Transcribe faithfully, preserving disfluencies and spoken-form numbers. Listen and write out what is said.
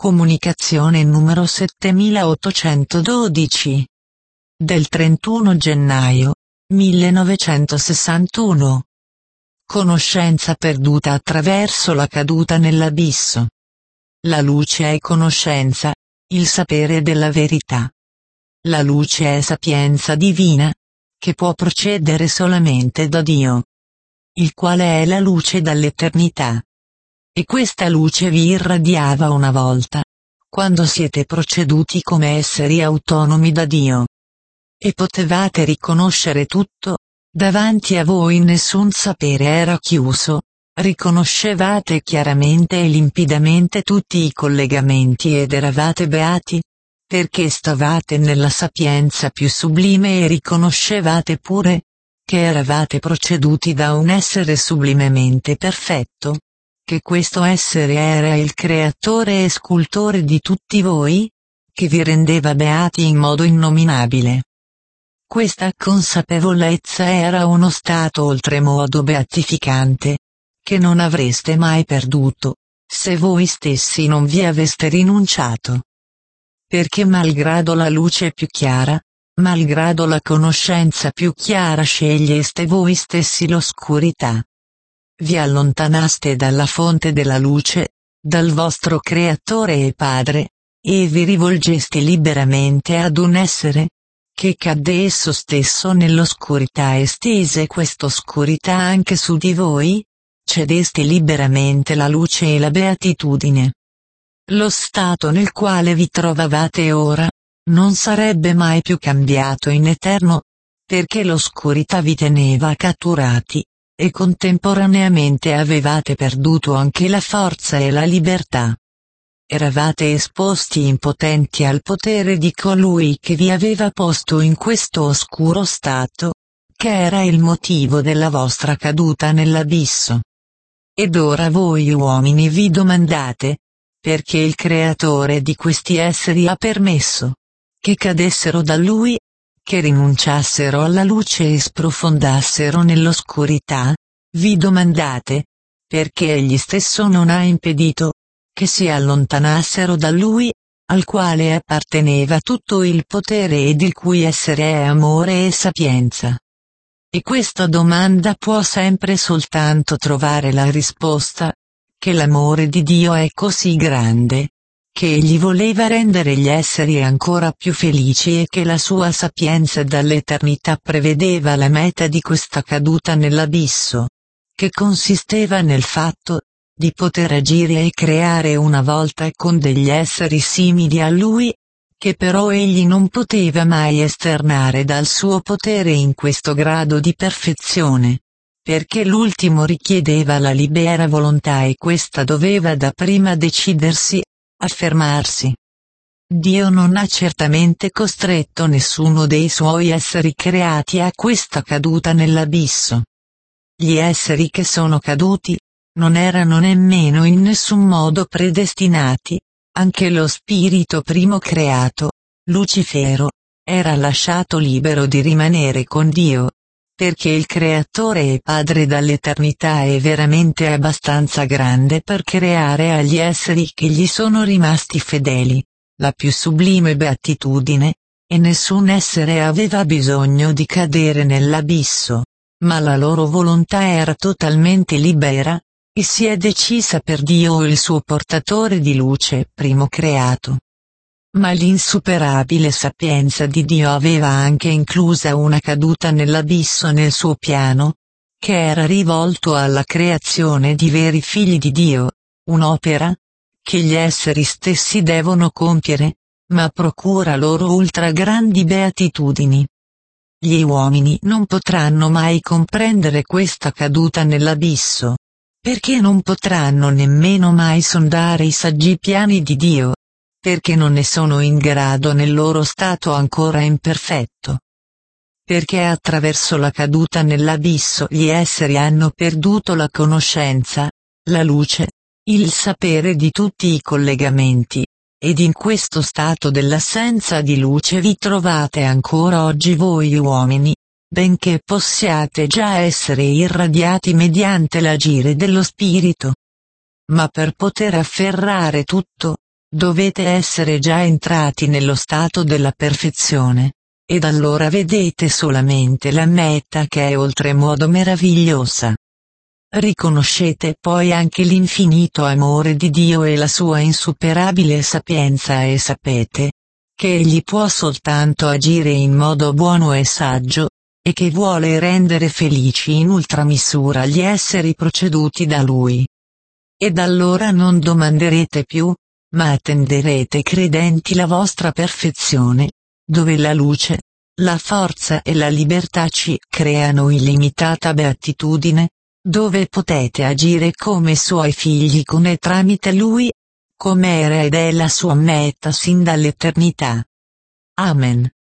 Comunicazione numero settemilaottocentododici. Del trentuno gennaio millenovecentosessantuno. Conoscenza perduta attraverso la caduta nell'abisso. La luce è conoscenza, il sapere della verità. La luce è sapienza divina, che può procedere solamente da Dio, il quale è la luce dall'eternità. E questa luce vi irradiava una volta, quando siete proceduti come esseri autonomi da Dio. E potevate riconoscere tutto, davanti a voi nessun sapere era chiuso, riconoscevate chiaramente e limpidamente tutti i collegamenti ed eravate beati, perché stavate nella sapienza più sublime e riconoscevate pure, che eravate proceduti da un essere sublimemente perfetto, che questo essere era il creatore e scultore di tutti voi, che vi rendeva beati in modo innominabile. Questa consapevolezza era uno stato oltremodo beatificante, che non avreste mai perduto, se voi stessi non vi aveste rinunciato. Perché malgrado la luce più chiara, malgrado la conoscenza più chiara sceglieste voi stessi l'oscurità. Vi allontanaste dalla fonte della luce, dal vostro creatore e padre, e vi rivolgeste liberamente ad un essere, che cadde esso stesso nell'oscurità e stese quest'oscurità anche su di voi, cedeste liberamente la luce e la beatitudine. Lo stato nel quale vi trovavate ora, non sarebbe mai più cambiato in eterno, perché l'oscurità vi teneva catturati, e contemporaneamente avevate perduto anche la forza e la libertà. Eravate esposti impotenti al potere di colui che vi aveva posto in questo oscuro stato, che era il motivo della vostra caduta nell'abisso. Ed ora voi uomini vi domandate, perché il creatore di questi esseri ha permesso che cadessero da lui, che rinunciassero alla luce e sprofondassero nell'oscurità? Vi domandate, perché egli stesso non ha impedito che si allontanassero da lui, al quale apparteneva tutto il potere ed il cui essere è amore e sapienza? E questa domanda può sempre soltanto trovare la risposta, che l'amore di Dio è così grande, che egli voleva rendere gli esseri ancora più felici e che la sua sapienza dall'eternità prevedeva la meta di questa caduta nell'abisso, che consisteva nel fatto di poter agire e creare una volta con degli esseri simili a lui, che però egli non poteva mai esternare dal suo potere in questo grado di perfezione, perché l'ultimo richiedeva la libera volontà e questa doveva dapprima decidersi, affermarsi. Dio non ha certamente costretto nessuno dei suoi esseri creati a questa caduta nell'abisso. Gli esseri che sono caduti, non erano nemmeno in nessun modo predestinati, anche lo spirito primo creato, Lucifero, era lasciato libero di rimanere con Dio, perché il creatore e padre dall'eternità è veramente abbastanza grande per creare agli esseri che gli sono rimasti fedeli, la più sublime beatitudine, e nessun essere aveva bisogno di cadere nell'abisso, ma la loro volontà era totalmente libera, e si è decisa per Dio il suo portatore di luce primo creato. Ma l'insuperabile sapienza di Dio aveva anche inclusa una caduta nell'abisso nel suo piano, che era rivolto alla creazione di veri figli di Dio, un'opera che gli esseri stessi devono compiere, ma procura loro ultra grandi beatitudini. Gli uomini non potranno mai comprendere questa caduta nell'abisso, perché non potranno nemmeno mai sondare i saggi piani di Dio, perché non ne sono in grado nel loro stato ancora imperfetto. Perché attraverso la caduta nell'abisso gli esseri hanno perduto la conoscenza, la luce, il sapere di tutti i collegamenti, ed in questo stato dell'assenza di luce vi trovate ancora oggi voi uomini, benché possiate già essere irradiati mediante l'agire dello spirito. Ma per poter afferrare tutto, dovete essere già entrati nello stato della perfezione, ed allora vedete solamente la meta che è oltremodo meravigliosa. Riconoscete poi anche l'infinito amore di Dio e la sua insuperabile sapienza e sapete che Egli può soltanto agire in modo buono e saggio, e che vuole rendere felici in ultramisura gli esseri proceduti da Lui. Ed allora non domanderete più, ma attenderete credenti la vostra perfezione, dove la luce, la forza e la libertà ci creano illimitata beatitudine, dove potete agire come suoi figli con e tramite Lui, come era ed è la sua meta sin dall'eternità. Amen.